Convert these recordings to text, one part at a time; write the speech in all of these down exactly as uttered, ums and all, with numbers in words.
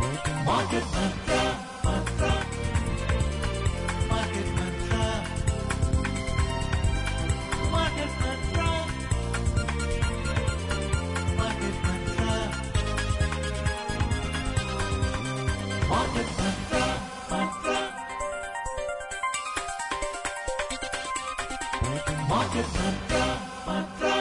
Market Mantra, Mantra, Market Mantra, Market Mantra, Market Mantra, Market Mantra, Mantra, Market Mantra, Mantra.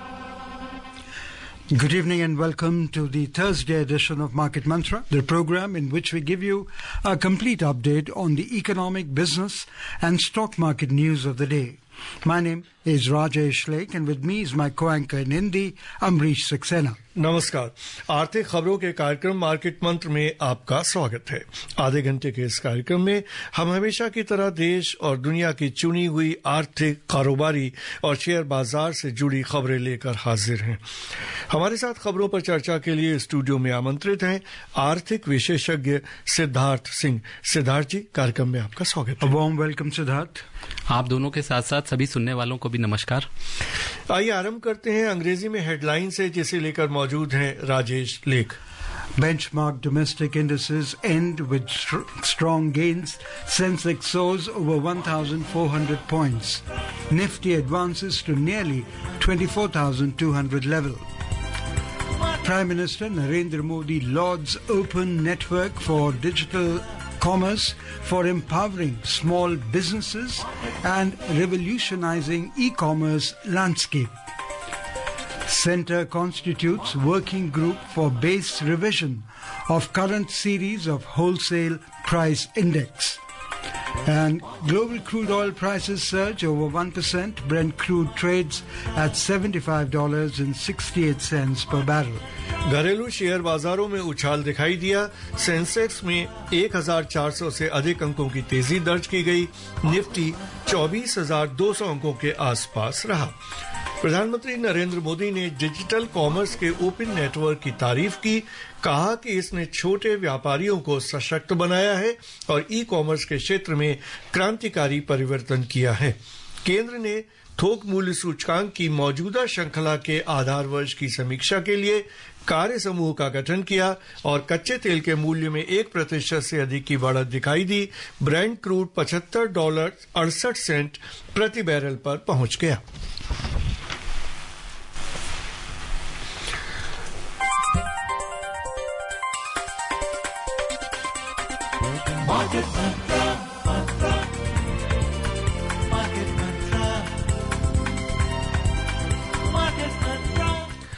Good evening and welcome to the Thursday edition of Market Mantra, the program in which we give you a complete update on the economic, business and stock market news of the day. My name is Rajesh Lake and with me is my co-anchor in Hindi, Amrish Saxena. नमस्कार। आर्थिक खबरों के कार्यक्रम market मंत्र में आपका स्वागत है। आधे घंटे के इस कार्यक्रम में हम हमेशा की तरह देश और दुनिया की चुनी हुई आर्थिक, कारोबारी और शेयर बाजार से जुड़ी खबरें लेकर हाजिर हैं। हमारे साथ खबरों पर चर्चा के लिए स्टूडियो में आमंत्रित हैं आर्थिक विशेषज्ञ सिद्धार्थ सिंह। सिद्धार्थ जी, कार्यक्रम में आपका स्वागत है। Warm welcome Siddharth. आप दोनों के साथ साथ सभी सुनने वालों को भी नमस्कार। आइए आरंभ करते हैं अंग्रेजी में हेडलाइन से, जिसे लेकर मौजूद हैं राजेश लेख। Benchmark domestic indices end with st- strong gains. Sensex soars over one thousand four hundred points. Nifty advances to nearly twenty-four thousand two hundred level. Prime Minister Narendra Modi lauds Open Network for Digital Commerce for empowering small businesses and revolutionizing e-commerce landscape. Centre constitutes working group for base revision of current series of wholesale price index. And global crude oil prices surge over one percent. Brent crude trades at seventy-five dollars and sixty-eight cents per barrel. घरेलू share बाजारों में उछाल दिखाई दिया। Sensex में एक हज़ार चार सौ से अधिक अंकों की तेजी दर्ज की गई। निफ्टी चौबीस हज़ार दो सौ अंकों के आसपास रहा। प्रधानमंत्री नरेंद्र मोदी ने डिजिटल कॉमर्स के ओपन नेटवर्क की तारीफ की। कहा कि इसने छोटे व्यापारियों को सशक्त बनाया है और ई कॉमर्स के क्षेत्र में क्रांतिकारी परिवर्तन किया है। केंद्र ने थोक मूल्य सूचकांक की मौजूदा श्रृंखला के आधार वर्ष की समीक्षा के लिए कार्य समूह का गठन किया और कच्चे तेल के मूल्य में एक प्रतिशत से अधिक की बढ़त दिखाई दी। ब्रेंट क्रूड पचहत्तर डॉलर अड़सठ सेंट प्रति बैरल पर पहुंच गया। Market Mantra, Mantra, Market Mantra, Market Mantra.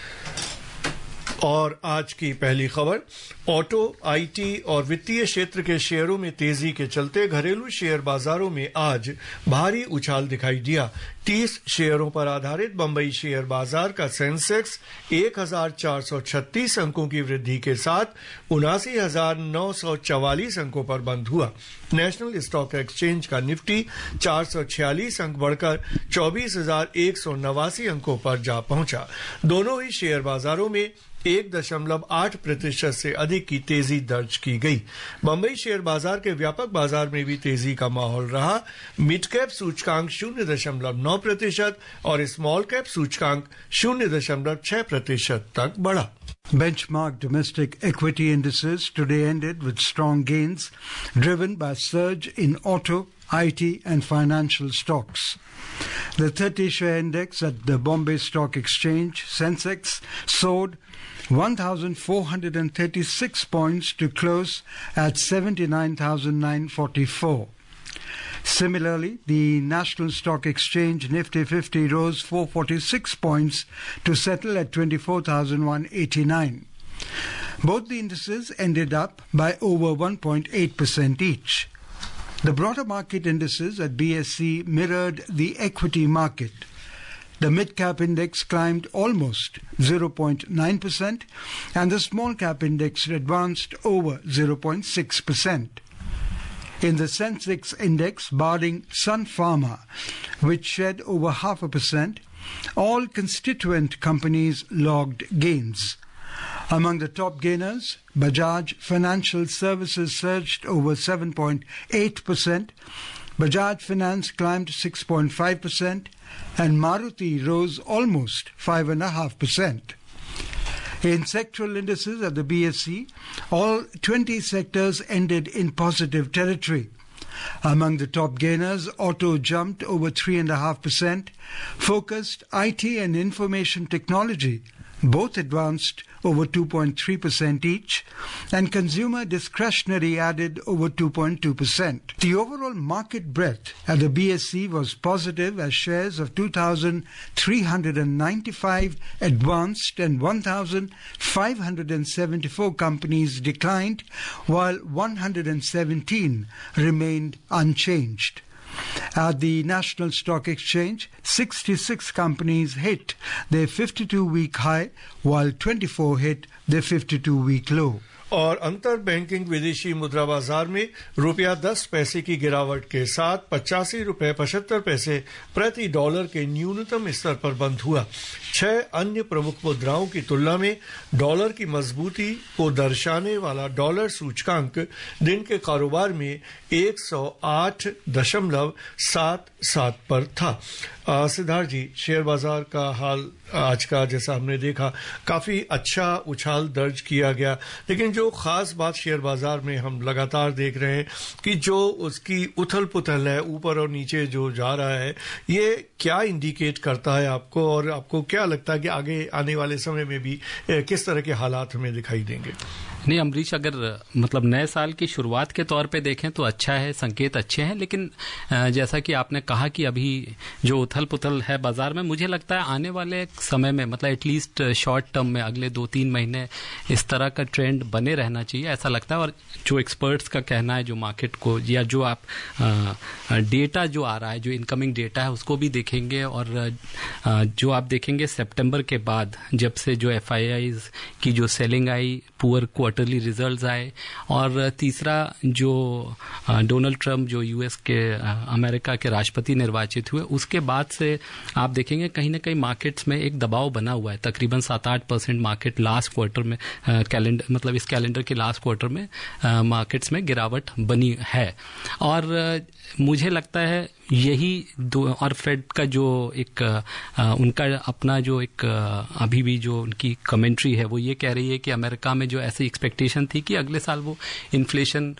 और आज की पहली खबर, ऑटो, आईटी और वित्तीय क्षेत्र के शेयरों में तेजी के चलते घरेलू शेयर बाजारों में आज भारी उछाल दिखाई दिया। तीस शेयरों पर आधारित बंबई शेयर बाजार का सेंसेक्स एक हज़ार चार सौ छत्तीस अंकों की वृद्धि के साथ उनासी हज़ार नौ सौ चवालीस अंकों पर बंद हुआ। नेशनल स्टॉक एक्सचेंज का निफ्टी चार सौ छियालीस अंक बढ़कर चौबीस हज़ार एक सौ नवासी अंकों पर जा पहुंचा। दोनों ही शेयर बाजारों में एक दशमलव आठ प्रतिशत से अधिक की तेजी दर्ज की गई। बंबई शेयर बाजार के व्यापक बाजार में भी तेजी का माहौल रहा। मिड कैप सूचकांक शून्य दशमलव नौ प्रतिशत और स्मॉल कैप सूचकांक शून्य दशमलव छह प्रतिशत तक बढ़ा। Benchmark domestic equity indices today ended with strong gains driven by surge in auto, I T and financial stocks. The thirty share index at the Bombay Stock Exchange, Sensex, soared one thousand four hundred thirty-six points to close at seventy-nine thousand nine hundred forty-four. Similarly, the National Stock Exchange Nifty fifty rose four hundred forty-six points to settle at twenty-four thousand one hundred eighty-nine. Both the indices ended up by over one point eight percent each. The broader market indices at B S E mirrored the equity market. The mid-cap index climbed almost zero point nine percent and the small-cap index advanced over zero point six percent. In the Sensex index, barring Sun Pharma, which shed over half a percent, all constituent companies logged gains. Among the top gainers, Bajaj Financial Services surged over seven point eight percent, Bajaj Finance climbed six point five percent, and Maruti rose almost five point five percent. In sectoral indices at the B S E, all twenty sectors ended in positive territory. Among the top gainers, auto jumped over three point five percent, focused I T and information technology both advanced over two point three percent each, and consumer discretionary added over two point two percent. The overall market breadth at the B S E was positive as shares of two thousand three hundred ninety-five advanced and one thousand five hundred seventy-four companies declined, while one hundred seventeen remained unchanged. At the National Stock Exchange, sixty-six companies hit their fifty-two week high, while twenty-four hit their fifty-two week low. और अंतर banking विदेशी मुद्रा बाजार में रुपया दस पैसे की गिरावट के साथ पचासी रुपए पचहत्तर पैसे प्रति डॉलर के न्यूनतम स्तर पर बंद हुआ। छह अन्य प्रमुख मुद्राओं की तुलना में डॉलर की मजबूती को दर्शाने वाला डॉलर सूचकांक दिन के कारोबार में एक सौ आठ दशमलव सात सात पर था। सिद्धार्थ जी, शेयर बाजार का हाल आज का जैसा हमने देखा काफी अच्छा उछाल दर्ज किया गया, लेकिन जो खास बात शेयर बाजार में हम लगातार देख रहे हैं कि जो उसकी उथल पुथल है, ऊपर और नीचे जो जा रहा है, ये क्या इंडिकेट करता है आपको, और आपको क्या लगता है कि आगे आने वाले समय में भी किस तरह के हालात हमें दिखाई देंगे? नहीं अमरीश, अगर मतलब नए साल की शुरुआत के तौर पे देखें तो अच्छा है, संकेत अच्छे हैं, लेकिन जैसा कि आपने कहा कि अभी जो उथल पुथल है बाजार में, मुझे लगता है आने वाले समय में मतलब एटलीस्ट शॉर्ट टर्म में अगले दो तीन महीने इस तरह का ट्रेंड बने रहना चाहिए, ऐसा लगता है। और जो एक्सपर्ट्स का कहना है, जो मार्केट को या जो आप डेटा जो आ रहा है, जो इनकमिंग डेटा है उसको भी देखेंगे, और आ, जो आप देखेंगे सितंबर के बाद जब से जो एफ आई आईज की जो सेलिंग आई, पुअर क्वार्टरली रिजल्ट्स आए, और तीसरा जो डोनाल्ड ट्रंप जो यूएस के अमेरिका के राष्ट्रपति निर्वाचित हुए, उसके बाद से आप देखेंगे कहीं ना कहीं मार्केट्स में एक दबाव बना हुआ है। तकरीबन सात आठ परसेंट मार्केट लास्ट क्वार्टर में कैलेंडर मतलब इस कैलेंडर के लास्ट क्वार्टर में मार्केट्स में गिरावट बनी है, और मुझे लगता है यही दो, और फेड का जो एक आ, उनका अपना जो एक आ, अभी भी जो उनकी कमेंट्री है वो ये कह रही है कि अमेरिका में जो ऐसी एक्सपेक्टेशन थी कि अगले साल वो इन्फ्लेशन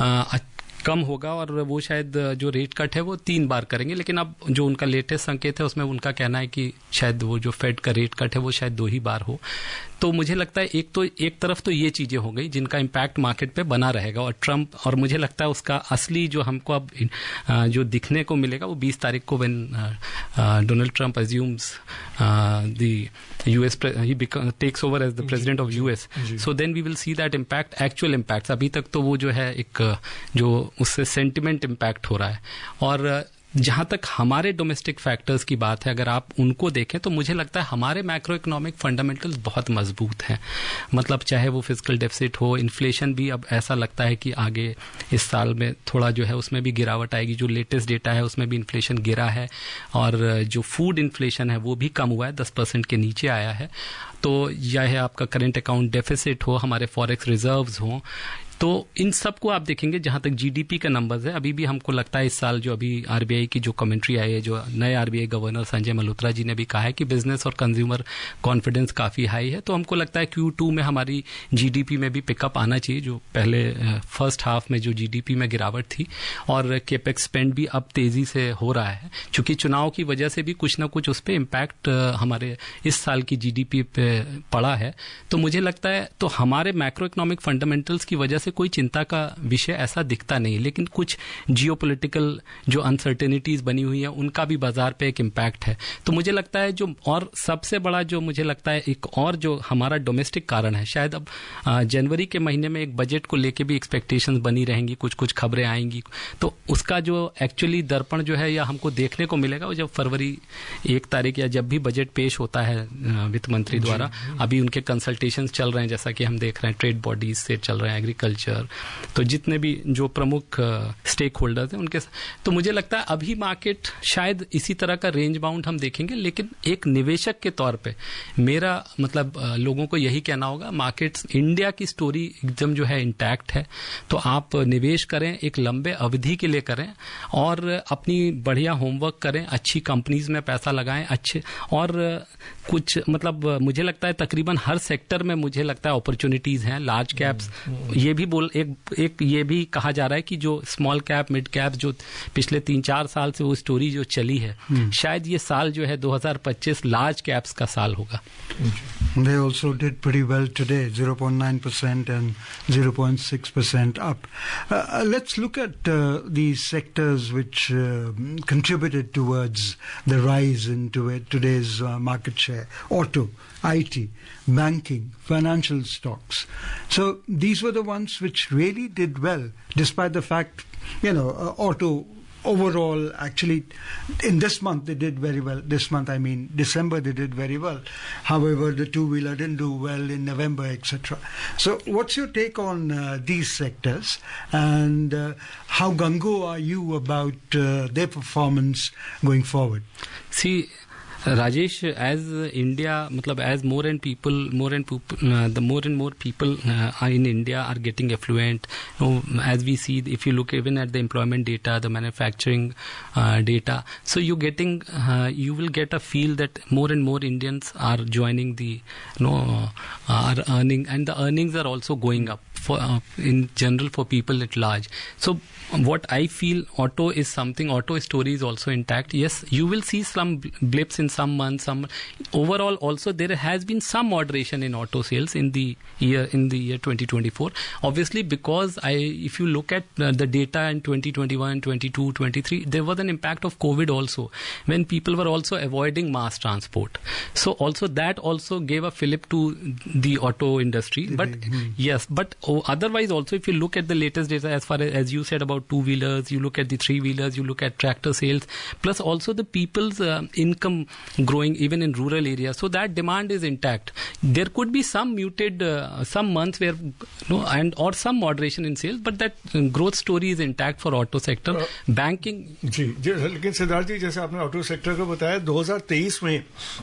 कम होगा और वो शायद जो रेट कट है वो तीन बार करेंगे, लेकिन अब जो उनका लेटेस्ट संकेत है उसमें उनका कहना है कि शायद वो जो फेड का रेट कट है वो शायद दो ही बार हो। तो मुझे लगता है एक तो एक तरफ तो ये चीजें हो गई जिनका इम्पैक्ट मार्केट पे बना रहेगा, और ट्रंप, और मुझे लगता है उसका असली जो हमको अब जो दिखने को मिलेगा वो बीस तारीख को when Donald Trump assumes the US he takes over as the president of US, so then we will see that impact, actual impact. अभी तक तो वो जो है एक जो उससे सेंटिमेंट इम्पैक्ट हो रहा है, और जहां तक हमारे डोमेस्टिक फैक्टर्स की बात है, अगर आप उनको देखें तो मुझे लगता है हमारे मैक्रो इकोनॉमिक फंडामेंटल्स बहुत मजबूत हैं। मतलब चाहे वो फिजिकल डेफिसिट हो, इन्फ्लेशन भी अब ऐसा लगता है कि आगे इस साल में थोड़ा जो है उसमें भी गिरावट आएगी। जो लेटेस्ट डेटा है उसमें भी इन्फ्लेशन गिरा है, और जो फूड इन्फ्लेशन है वो भी कम हुआ है, दस परसेंट के नीचे आया है। तो यह है आपका करेंट अकाउंट डेफिसिट हो, हमारे फॉरेक्स रिजर्व्स हों, तो इन सब को आप देखेंगे। जहां तक जीडीपी का नंबर्स है, अभी भी हमको लगता है इस साल जो अभी आरबीआई की जो कमेंट्री आई है, जो नए आरबीआई गवर्नर संजय मल्होत्रा जी ने भी कहा है कि बिजनेस और कंज्यूमर कॉन्फिडेंस काफी हाई है, तो हमको लगता है क्यू टू में हमारी जीडीपी में भी पिकअप आना चाहिए। जो पहले फर्स्ट हाफ में जो जीडीपी में गिरावट थी, और केपेक्स स्पेंड भी अब तेजी से हो रहा है, चूंकि चुनाव की वजह से भी कुछ ना कुछ उस पर इम्पैक्ट हमारे इस साल की जीडीपी पे पड़ा है। तो मुझे लगता है तो हमारे मैक्रो इकोनॉमिक फंडामेंटल्स की वजह से कोई चिंता का विषय ऐसा दिखता नहीं, लेकिन कुछ जियोपॉलिटिकल जो अनसर्टेनिटीज बनी हुई है उनका भी बाजार पे एक इम्पैक्ट है। तो मुझे लगता है जो और सबसे बड़ा जो मुझे लगता है एक और जो हमारा डोमेस्टिक कारण है, शायद अब जनवरी के महीने में एक बजट को लेके भी एक्सपेक्टेशंस बनी रहेंगी, कुछ कुछ खबरें आएंगी, तो उसका जो एक्चुअली दर्पण जो है या हमको देखने को मिलेगा वो जब फरवरी एक तारीख या जब भी बजट पेश होता है वित्त मंत्री द्वारा। अभी उनके कंसल्टेशंस चल रहे हैं, जैसा कि हम देख रहे हैं ट्रेड बॉडीज से चल रहे हैं, एग्रीकल्चर एग्रीकल्चर, तो जितने भी जो प्रमुख स्टेक होल्डर्स हैं उनके, तो मुझे लगता है अभी मार्केट शायद इसी तरह का रेंज बाउंड हम देखेंगे। लेकिन एक निवेशक के तौर पे मेरा मतलब लोगों को यही कहना होगा, मार्केट्स इंडिया की स्टोरी एकदम जो है इंटैक्ट है, तो आप निवेश करें, एक लंबे अवधि के लिए करें और अपनी बढ़िया होमवर्क करें, अच्छी कंपनीज में पैसा लगाएं, अच्छे, और कुछ मतलब मुझे लगता है तकरीबन हर सेक्टर में मुझे लगता है अपॉर्चुनिटीज हैं। लार्ज कैप्स, ये भी बोल एक एक ये भी कहा जा रहा है कि जो स्मॉल कैप मिड कैप जो पिछले तीन चार साल से वो स्टोरी जो चली है, शायद ये साल जो है दो हज़ार पच्चीस लार्ज कैप्स का साल होगा। They also did pretty well today, zero point nine percent and zero point six percent up. Uh, uh, let's look at uh, these sectors which uh, contributed towards the rise in today's uh, market share. Auto, I T, banking, financial stocks. So these were the ones which really did well, despite the fact, you know, uh, auto overall, actually, in this month they did very well. This month, I mean December, they did very well. However, the two-wheeler didn't do well in November, et cetera. So, what's your take on uh, these sectors, and uh, how gung-ho are you about uh, their performance going forward? See, Rajesh, as India, matlab, as more and people, more and people, uh, the more and more people uh, are in India are getting affluent. You know, as we see, if you look even at the employment data, the manufacturing uh, data, so you're getting, uh, you will get a feel that more and more Indians are joining the, you know, uh, are earning, and the earnings are also going up for uh, in general for people at large. So what I feel, auto is something, auto story is also intact. Yes, you will see some blips in some months, some overall also there has been some moderation in auto sales in the year in the year twenty twenty-four. Obviously, because I if you look at uh, the data in twenty twenty-one, twenty-two, twenty-three, there was an impact of COVID also, when people were also avoiding mass transport. So also that also gave a fillip to the auto industry. But mm-hmm. yes, but oh, otherwise also if you look at the latest data, as far as, as you said about two wheelers, you look at the three wheelers, you look at tractor sales, plus also the people's uh, income growing even in rural areas. So that demand is intact. There could be some muted, uh, some months where, you know, and or some moderation in sales, but that growth story is intact for auto sector. Uh, Banking. जी, जी, लेकिन सिद्धार्थ जी, जैसे आपने auto sector को बताया, दो हज़ार तेईस में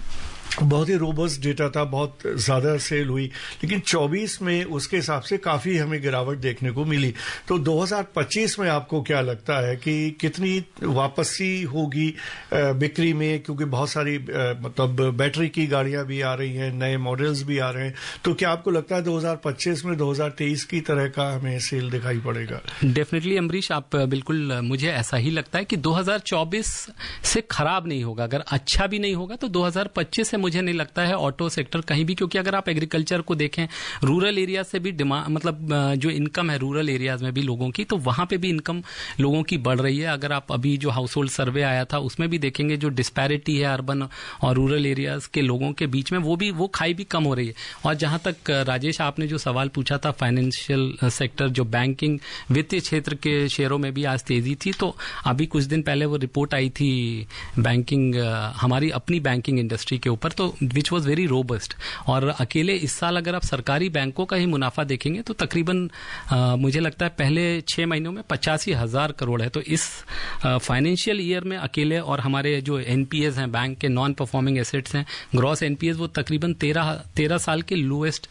बहुत ही रोबस्ट डेटा था, बहुत ज्यादा सेल हुई, लेकिन चौबीस में उसके हिसाब से काफी हमें गिरावट देखने को मिली। तो दो हज़ार पच्चीस में आपको क्या लगता है कि कितनी वापसी होगी बिक्री में, क्योंकि बहुत सारी मतलब बैटरी की गाड़ियां भी आ रही हैं, नए मॉडल्स भी आ रहे हैं, तो क्या आपको लगता है दो हज़ार पच्चीस में दो हज़ार तेईस की तरह का हमें सेल दिखाई पड़ेगा? डेफिनेटली अमरीश, आप बिल्कुल, मुझे ऐसा ही लगता है कि दो हज़ार चौबीस से खराब नहीं होगा। अगर अच्छा भी नहीं होगा तो दो हज़ार पच्चीस से मुझे नहीं लगता है ऑटो सेक्टर कहीं भी, क्योंकि अगर आप एग्रीकल्चर को देखें, रूरल एरिया से भी डिमांड, मतलब जो इनकम है रूरल एरियाज में भी लोगों की, तो वहां पे भी इनकम लोगों की बढ़ रही है। अगर आप अभी जो हाउस होल्ड सर्वे आया था उसमें भी देखेंगे जो डिस्पैरिटी है अर्बन और रूरल एरियाज के लोगों के बीच में, वो भी वो खाई भी कम हो रही है। और जहां तक राजेश आपने जो सवाल पूछा था फाइनेंशियल सेक्टर, जो बैंकिंग वित्तीय क्षेत्र के शेयरों में भी आज तेजी थी, तो अभी कुछ दिन पहले वो रिपोर्ट आई थी बैंकिंग, हमारी अपनी बैंकिंग इंडस्ट्री के ऊपर, तो विच वॉज वेरी रोबस्ट। और अकेले इस साल अगर आप सरकारी बैंकों का ही मुनाफा देखेंगे तो तकरीबन आ, मुझे लगता है पहले छह महीनों में पचासी हजार करोड़ है। तो इस फाइनेंशियल ईयर में अकेले, और हमारे जो एनपीएस हैं बैंक के, नॉन परफॉर्मिंग एसेट्स हैं, ग्रॉस एनपीएस, वो तकरीबन तेरह तेरह साल के लोएस्ट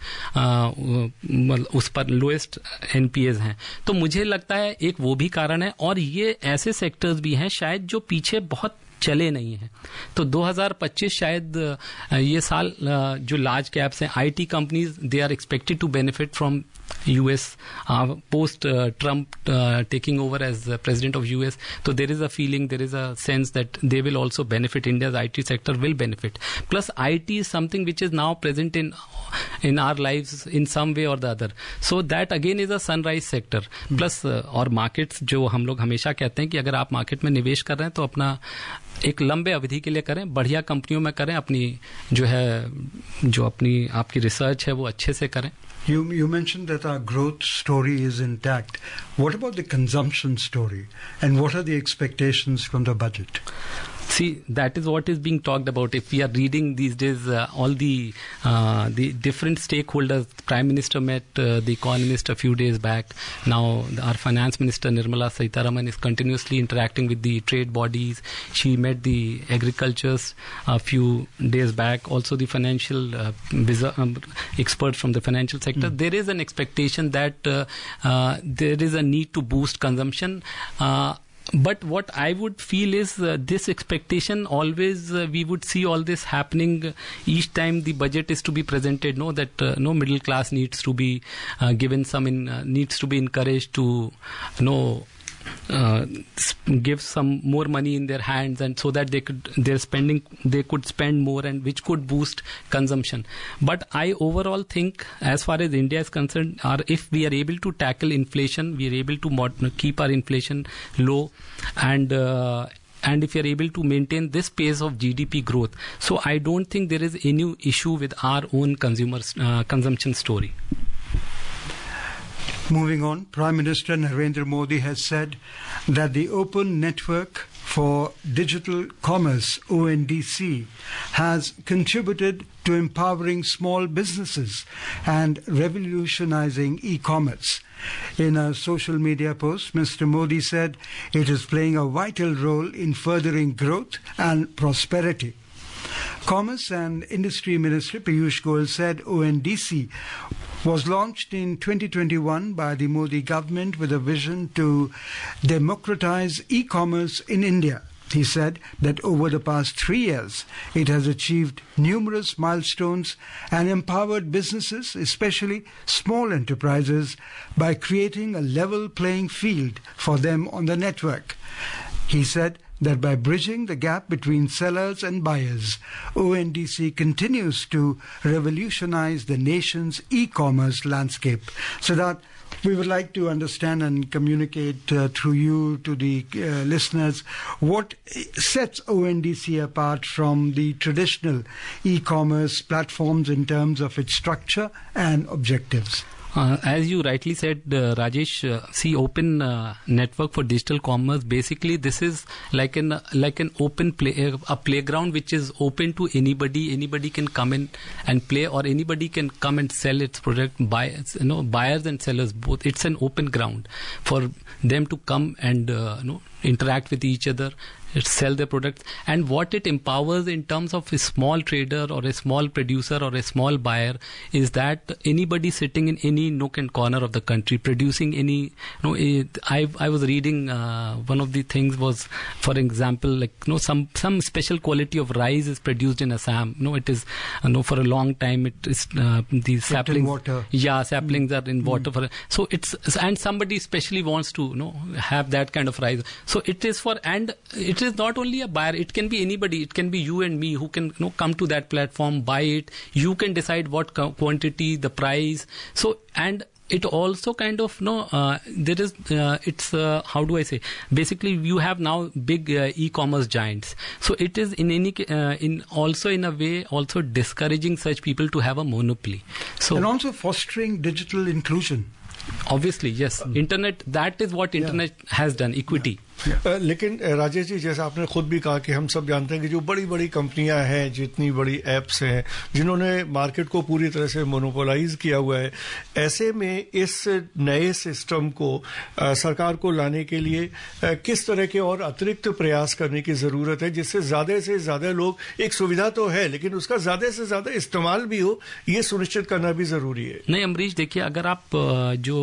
उस पर लोएस्ट एनपीएस हैं। तो मुझे लगता है एक वो भी कारण है, और ये ऐसे सेक्टर्स भी हैं शायद जो पीछे बहुत चले नहीं हैं। तो दो हज़ार पच्चीस शायद ये साल जो लार्ज कैप्स हैं, IT companies, they are expected to benefit from U S uh, post uh, Trump uh, taking over as uh, president of U S. So there is a feeling, there is a sense that they will also benefit. India's I T sector will benefit. Plus I T is something which is now present in in our lives in some way or the other. So that again is a sunrise sector. Plus uh, और markets जो हम लोग हमेशा कहते हैं कि अगर आप मार्केट में निवेश कर रहे हैं तो अपना एक लंबे अवधि के लिए करें, बढ़िया कंपनियों में करें, अपनी जो है जो अपनी आपकी रिसर्च है वो अच्छे से करें। You, you mentioned that our growth story is intact. What about the consumption story? And what are the expectations from the budget? See, that is what is being talked about. If we are reading these days, uh, all the uh, the different stakeholders, Prime Minister met uh, the Economist a few days back. Now, our Finance Minister Nirmala Sitharaman is continuously interacting with the trade bodies. She met the agriculturists a few days back. Also, the financial uh, visa, um, experts from the financial sector. Mm. There is an expectation that uh, uh, there is a need to boost consumption. Uh, But what I would feel is uh, this expectation always uh, we would see all this happening uh, each time the budget is to be presented. No, that uh, no middle class needs to be uh, given some in, uh, needs to be encouraged to you know. Uh, give some more money in their hands, and so that they could their spending they could spend more, and which could boost consumption. But I overall think, as far as India is concerned, or if we are able to tackle inflation, we are able to mod- keep our inflation low, and uh, and if we are able to maintain this pace of G D P growth, so I don't think there is any issue with our own consumers uh, consumption story. Moving on, Prime Minister Narendra Modi has said that the Open Network for Digital Commerce, O N D C, has contributed to empowering small businesses and revolutionizing e-commerce. In a social media post, Mister Modi said it is playing a vital role in furthering growth and prosperity. Commerce and Industry Minister Piyush Goyal said O N D C was launched in twenty twenty-one by the Modi government with a vision to democratize e-commerce in India. He said that over the past three years, it has achieved numerous milestones and empowered businesses, especially small enterprises, by creating a level playing field for them on the network. He said that by bridging the gap between sellers and buyers, O N D C continues to revolutionize the nation's e-commerce landscape. So that we would like to understand and communicate uh, through you to the uh, listeners what sets O N D C apart from the traditional e-commerce platforms in terms of its structure and objectives. Uh, as you rightly said, uh, Rajesh, uh, see, Open uh, Network for Digital Commerce, basically this is like an like an open play, a playground which is open to anybody. Anybody can come in and play, or anybody can come and sell its product. Buy, you know, buyers and sellers both. It's an open ground for them to come and uh, you know, interact with each other, sell their products. And what it empowers in terms of a small trader or a small producer or a small buyer is that anybody sitting in any nook and corner of the country producing any, you know, I I was reading uh, one of the things was, for example, like, you know, some some special quality of rice is produced in Assam. You know, it is, you know, for a long time it is uh, the saplings, water. yeah, saplings mm. are in water mm. for, so it's, and somebody especially wants to, you know, have that kind of rice. So it is for, and it is not only a buyer, it can be anybody, it can be you and me who can, you know, come to that platform, buy it. You can decide what quantity, the price. So, and it also kind of, no, uh, there is, uh, it's, uh, how do I say, basically you have now big uh, e-commerce giants. So it is in any, uh, in also in a way, also discouraging such people to have a monopoly. So, and also fostering digital inclusion. Obviously, yes. Um, internet, that is what internet yeah. has done, equity. Yeah. Uh, लेकिन राजेश जी, जैसा आपने खुद भी कहा कि हम सब जानते हैं कि जो बड़ी बड़ी कंपनियां हैं, जितनी बड़ी एप्स हैं, जिन्होंने मार्केट को पूरी तरह से मोनोपोलाइज किया हुआ है, ऐसे में इस नए सिस्टम को आ, सरकार को लाने के लिए आ, किस तरह के और अतिरिक्त प्रयास करने की जरूरत है, जिससे ज्यादा से ज्यादा लोग, एक सुविधा तो है लेकिन उसका ज्यादा से ज्यादा इस्तेमाल भी हो, ये सुनिश्चित करना भी जरूरी है. नहीं अमरीश, देखिए, अगर आप जो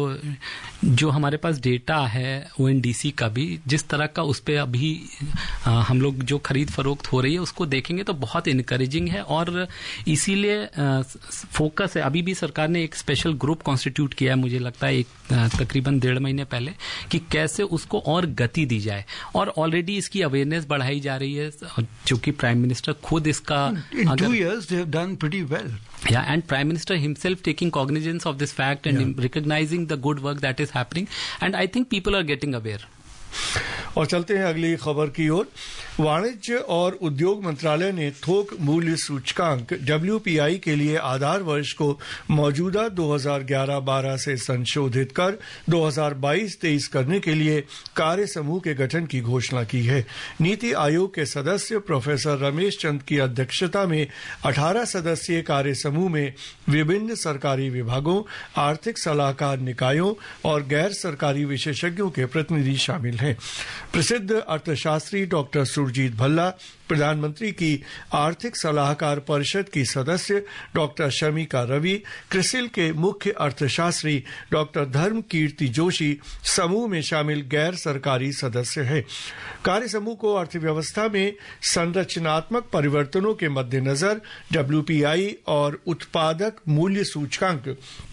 जो हमारे पास डेटा है ओएनडीसी का भी, जिस तरह का उस पे अभी आ, हम लोग जो खरीद फरोख्त हो रही है उसको देखेंगे तो बहुत इनकरेजिंग है. और इसीलिए फोकस है, अभी भी सरकार ने एक स्पेशल ग्रुप कॉन्स्टिट्यूट किया है, मुझे लगता है एक तकरीबन डेढ़ महीने पहले, कि कैसे उसको और गति दी जाए. और ऑलरेडी इसकी अवेयरनेस बढ़ाई जा रही है, जो कि प्राइम मिनिस्टर खुद इसका in two years they have done pretty well. Yeah, and Prime Minister himself taking cognizance of this fact and yeah. recognizing the good work that is happening, and I think people are getting aware. और चलते हैं अगली खबर की ओर। वाणिज्य और उद्योग मंत्रालय ने थोक मूल्य सूचकांक डब्ल्यू पी आई के लिए आधार वर्ष को मौजूदा दो हज़ार ग्यारह बारह से संशोधित कर दो हज़ार बाईस तेईस करने के लिए कार्य समूह के गठन की घोषणा की है। नीति आयोग के सदस्य प्रोफेसर रमेश चंद की अध्यक्षता में अठारह सदस्यीय कार्य समूह में विभिन्न सरकारी विभागों, आर्थिक सलाहकार निकायों और गैर सरकारी विशेषज्ञों के प्रतिनिधि शामिल हैं। प्रसिद्ध अर्थशास्त्री डॉक्टर सुरजीत भल्ला, प्रधानमंत्री की आर्थिक सलाहकार परिषद की सदस्य डॉक्टर शमिका रवि, क्रिसिल के मुख्य अर्थशास्त्री डॉक्टर धर्म कीर्ति जोशी समूह में शामिल गैर सरकारी सदस्य हैं। कार्य समूह को अर्थव्यवस्था में संरचनात्मक परिवर्तनों के मद्देनजर डब्ल्यू पी आई और उत्पादक मूल्य सूचकांक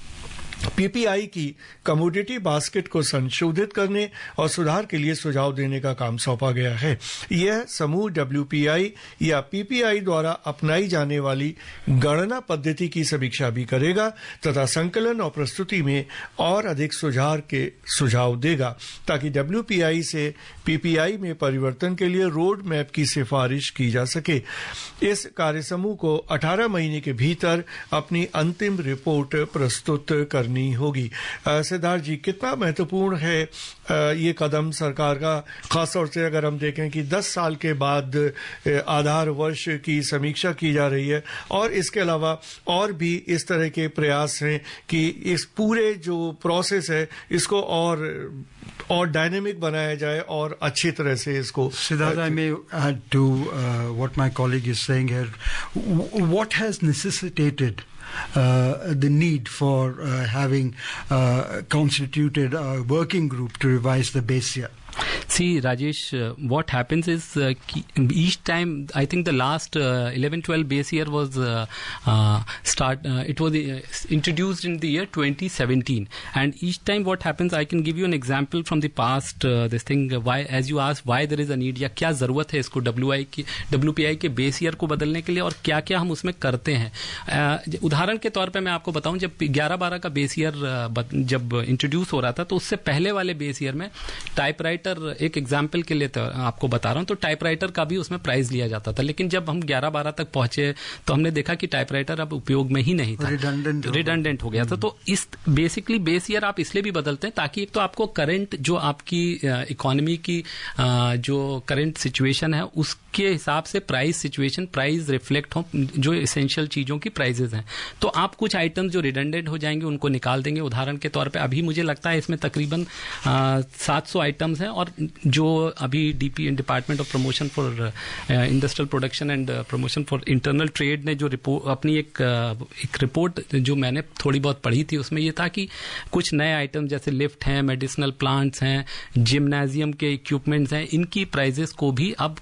पी पी आई की कमोडिटी बास्केट को संशोधित करने और सुधार के लिए सुझाव देने का काम सौंपा गया है। यह समूह डब्ल्यू पी आई या पी पी आई द्वारा अपनाई जाने वाली गणना पद्धति की समीक्षा भी करेगा तथा संकलन और प्रस्तुति में और अधिक सुधार के सुझाव देगा ताकि डब्ल्यू पी आई से पी पी आई में परिवर्तन के लिए रोड मैप की सिफारिश की जा सके। इस कार्य समूह को अठारह महीने के भीतर अपनी अंतिम रिपोर्ट प्रस्तुत करनी होगी। सिद्धार्थ जी, कितना महत्वपूर्ण है आ, ये कदम सरकार का, खासतौर से अगर हम देखें कि दस साल के बाद आधार वर्ष की समीक्षा की जा रही है और इसके अलावा और भी इस तरह के प्रयास हैं कि इस पूरे जो प्रोसेस है इसको और और डायनेमिक बनाया जाए और अच्छी तरह से इसको। Siddharth, I may add to uh, what my colleague is saying here. What has necessitated Uh, the need for uh, having uh, constituted a working group to revise the base year? See, Rajesh, uh, what happens is uh, each time, I think the last uh, eleven twelve base year was uh, uh, start. Uh, it was uh, introduced in the year twenty seventeen, and each time what happens, I can give you an example from the past. Uh, this thing, uh, why, as you asked, why there is a need या क्या जरूरत है इसको W I की W P I के base year को बदलने के लिए और क्या क्या हम उसमें करते हैं। uh, उदाहरण के तौर पे मैं आपको बताऊं, जब ग्यारह बारह का बेस ईयर uh, जब इंट्रोड्यूस हो रहा था तो उससे पहले वाले बेस ईयर में टाइपराइटर, एक एग्जाम्पल के लिए तो आपको बता रहा हूं, तो टाइपराइटर का भी उसमें प्राइस लिया जाता था, लेकिन जब हम ग्यारह बारह तक पहुंचे तो हमने देखा कि टाइपराइटर अब उपयोग में ही नहीं था, रिडंडेंट हो गया था। तो इस बेसिकली बेस ईयर आप इसलिए भी बदलते हैं ताकि एक तो आपको करंट जो आपकी इकोनॉमी की जो करंट सिचुएशन है उसके हिसाब से प्राइस सिचुएशन प्राइस रिफ्लेक्ट हो, जो एसेंशियल चीजों की प्राइजेस हैं। तो आप कुछ आइटम्स जो रिडंडेंट हो जाएंगे उनको निकाल देंगे। उदाहरण के तौर पे अभी मुझे लगता है इसमें तकरीबन सात सौ आइटम्स हैं और जो अभी DP department of promotion for industrial production and promotion for internal trade ने जो रिपोर्ट अपनी एक एक रिपोर्ट जो मैंने थोड़ी बहुत पढ़ी थी उसमें ये था कि कुछ नए आइटम जैसे लिफ्ट हैं, मेडिसिनल प्लांट्स हैं, जिम्नाजियम के इक्विपमेंट्स हैं, इनकी प्राइजेस को भी अब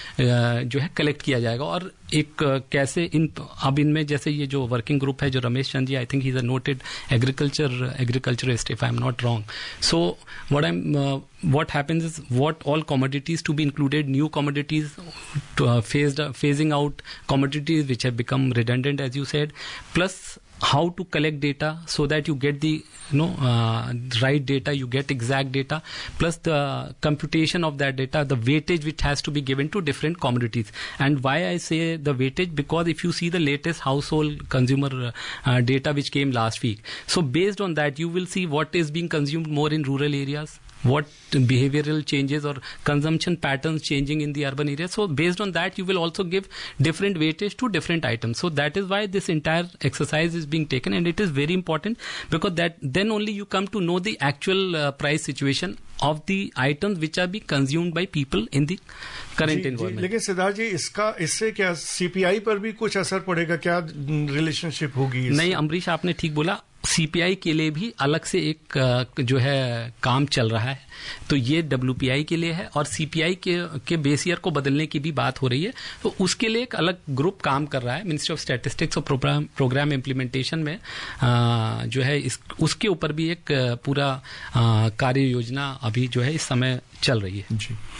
जो है कलेक्ट किया जाएगा। और एक कैसे इन अब इनमें जैसे ये जो वर्किंग ग्रुप है जो Ramesh Chand ji, I think he is a noted agriculture agriculturist if I am not wrong. So what I am what happens is what all commodities to be included, new commodities to, uh, phased, uh, phasing out commodities which have become redundant as you said, plus how to collect data so that you get the you know uh, right data, you get exact data, plus the computation of that data, the weightage which has to be given to different commodities. And why I say the weightage, because if you see the latest household consumer uh, data which came last week, so based on that you will see what is being consumed more in rural areas, what behavioral changes or consumption patterns changing in the urban areas. So based on that you will also give different weightage to different items. So that is why this entire exercise is being taken, and it is very important because that then only you come to know the actual uh, price situation of the items which are being consumed by people in the current environment. लेकिन सिद्धार्थ जी, इसका इससे क्या CPI पर भी कुछ असर पड़ेगा? क्या रिलेशनशिप होगी? नहीं अमरीश, आपने ठीक बोला, सीपीआई के लिए भी अलग से एक जो है काम चल रहा है। तो ये डब्ल्यूपीआई के लिए है और सीपीआई के, के बेस ईयर को बदलने की भी बात हो रही है। तो उसके लिए एक अलग ग्रुप काम कर रहा है। मिनिस्ट्री ऑफ स्टैटिस्टिक्स और प्रोग्राम प्रोग्राम इम्प्लीमेंटेशन में आ, जो है इस, उसके ऊपर भी एक पूरा कार्य योजना अभी जो है इस समय चल रही है। जी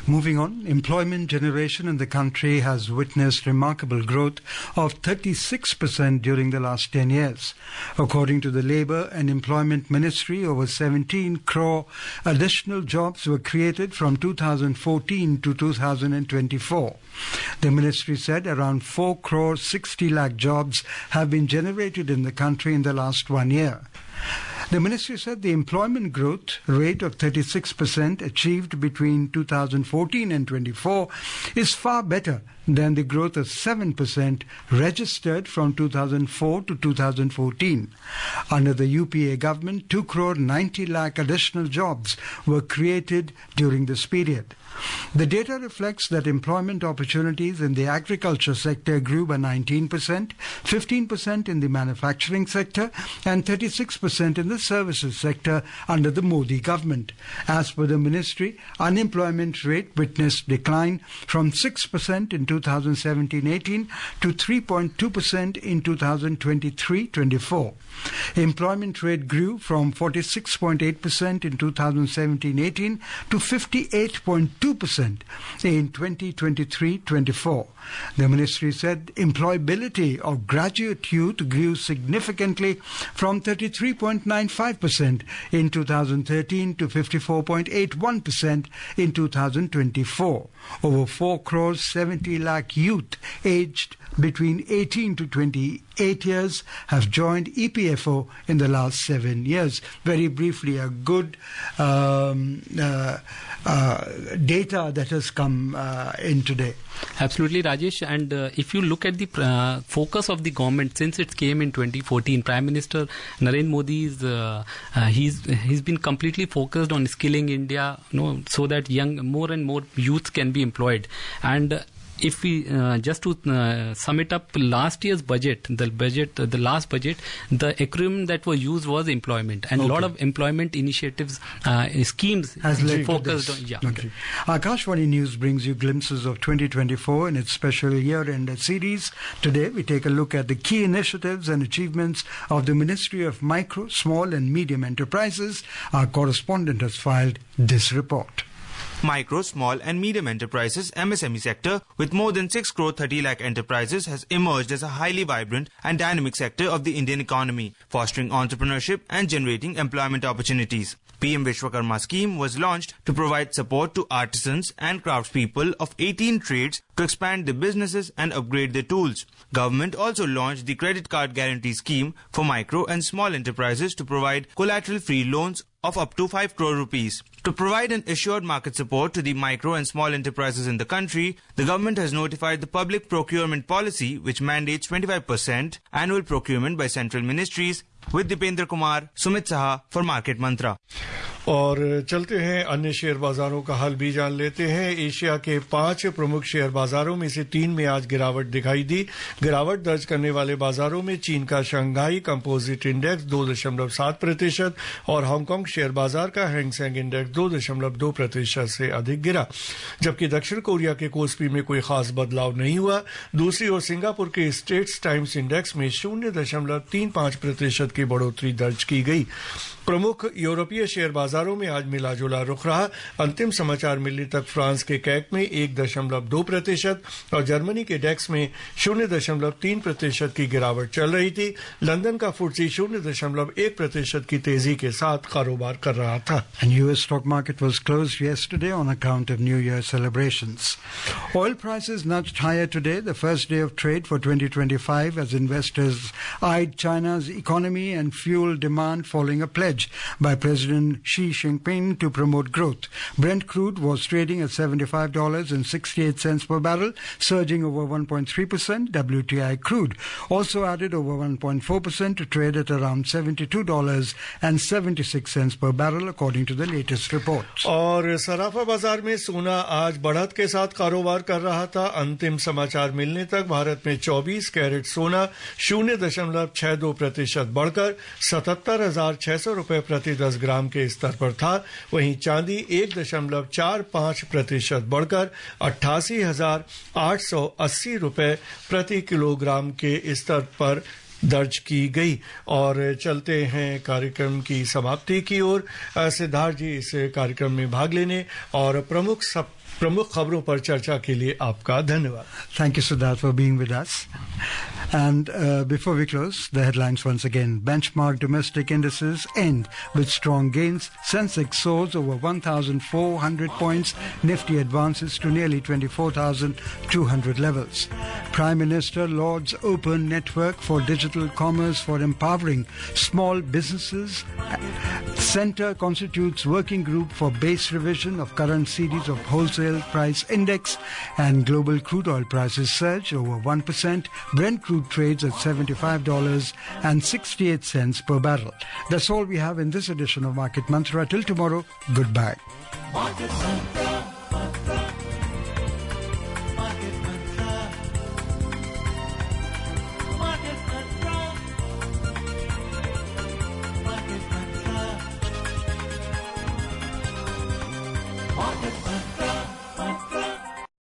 Moving on, employment generation in the country has witnessed remarkable growth of thirty-six percent during the last ten years. According to the Labour and Employment Ministry, over seventeen crore additional jobs were created from two thousand fourteen to two thousand twenty-four. The ministry said around four crore sixty lakh jobs have been generated in the country in the last one year. The ministry said the employment growth rate of thirty-six percent achieved between two thousand fourteen and twenty-four is far better than the growth of seven percent registered from two thousand four to two thousand fourteen. Under the U P A government, two crore ninety lakh additional jobs were created during this period. The data reflects that employment opportunities in the agriculture sector grew by nineteen percent, fifteen percent in the manufacturing sector, and thirty-six percent in the services sector under the Modi government. As per the ministry, unemployment rate witnessed decline from six percent in two thousand seventeen eighteen to three point two percent in two thousand twenty-three twenty-four. Employment rate grew from forty-six point eight percent in two thousand seventeen eighteen to fifty-eight point two percent in twenty twenty-three twenty-four. The ministry said employability of graduate youth grew significantly from thirty-three point nine five percent in two thousand thirteen to fifty-four point eight one percent in two thousand twenty-four. Over four crore seventy lakh youth aged between eighteen to twenty-eight years have joined E P F O in the last seven years. Very briefly, a good um, uh, uh, data that has come uh, in today. Absolutely, Rajesh. And uh, if you look at the uh, focus of the government since it came in twenty fourteen, Prime Minister Narendra Modi is uh, uh, he's he's been completely focused on skilling India, you know, so that young more and more youth can be employed. And uh, if we uh, just to uh, sum it up, last year's budget, the budget, uh, the last budget, the acronym that was used was employment, and a Okay. lot of employment initiatives, uh, schemes Has led to focused this. on. Yeah. Okay. Akashvani News brings you glimpses of twenty twenty-four in its special year-end series. Today, we take a look at the key initiatives and achievements of the Ministry of Micro, Small and Medium Enterprises. Our correspondent has filed this report. Micro, small and medium enterprises M S M E sector with more than six crore thirty lakh enterprises has emerged as a highly vibrant and dynamic sector of the Indian economy, fostering entrepreneurship and generating employment opportunities. P M Vishwakarma scheme was launched to provide support to artisans and craftspeople of eighteen trades to expand their businesses and upgrade their tools. Government also launched the credit card guarantee scheme for micro and small enterprises to provide collateral-free loans of up to five crore rupees. To provide an assured market support to the micro and small enterprises in the country, the government has notified the public procurement policy which mandates twenty-five percent annual procurement by central ministries. With Dipendra Kumar, Sumit Saha for Market Mantra. और चलते हैं अन्य share बाजारों का हाल भी जान लेते हैं। एशिया के पांच प्रमुख शेयर बाजारों में से तीन में आज गिरावट दिखाई दी। गिरावट दर्ज करने वाले बाजारों में चीन का शंघाई कंपोजिट इंडेक्स दो दशमलव सात प्रतिशत और हांगकांग शेयर बाजार का हैंगसेंग इंडेक्स दो दशमलव दो प्रतिशत से अधिक गिरा, जबकि दक्षिण कोरिया के कोस्पी में कोई खास बदलाव नहीं हुआ। दूसरी ओर सिंगापुर के स्टेट्स टाइम्स इंडेक्स में शून्य दशमलव तीन पांच प्रतिशत की बढ़ोतरी दर्ज की गई। प्रमुख यूरोपीय शेयर बाजारों में आज मिला जुला रुख रहा। अंतिम समाचार मिलने तक फ्रांस के कैक में एक दशमलव दो प्रतिशत और जर्मनी के डेक्स में शून्य दशमलव तीन प्रतिशत की गिरावट चल रही थी। लंदन का फुट्सी शून्य दशमलव एक प्रतिशत की तेजी के साथ कारोबार कर रहा था। And U S stock market was closed yesterday on account of New Year celebrations. Oil prices nudged higher today, the first day of trade for twenty twenty-five, as investors eyed China's economy and fuel demand following a pledge by President Xi Jinping to promote growth. Brent crude was trading at seventy-five dollars and sixty-eight cents per barrel, surging over one point three percent. W T I crude also added over one point four percent to trade at around seventy-two dollars and seventy-six cents per barrel, according to the latest reports. और सराफा बाजार में सोना आज बढ़त के साथ कारोबार कर रहा था। अंतिम समाचार मिलने तक भारत में चौबीस कैरेट सोना शून्य दशमलव छह दो प्रतिशत बढ़कर सतहत्तर हजार छह सौ रुपए प्रति दस ग्राम के स्तर पर था। वहीं चांदी एक दशमलव चार पांच प्रतिशत बढ़कर अट्ठासी हजार आठ सौ अस्सी रुपए प्रति किलोग्राम के स्तर पर दर्ज की गई। और चलते हैं कार्यक्रम की समाप्ति की ओर। सिद्धार्थ जी इस कार्यक्रम में भाग लेने और प्रमुख सब प्रमुख खबरों पर चर्चा के लिए आपका धन्यवाद. Thank you, Siddharth, for being with us. And uh, before we close, the headlines once again. Benchmark domestic indices end with strong gains. Sensex soars over one thousand four hundred points. Nifty advances to nearly twenty-four thousand two hundred levels. Prime Minister Lord's open network for digital commerce for empowering small businesses. Centre constitutes working group for base revision of current series of wholesale price index, and global crude oil prices surge over one percent. Brent crude trades at seventy-five dollars and sixty-eight cents per barrel. That's all we have in this edition of Market Mantra. Till tomorrow, goodbye. Market Mantra.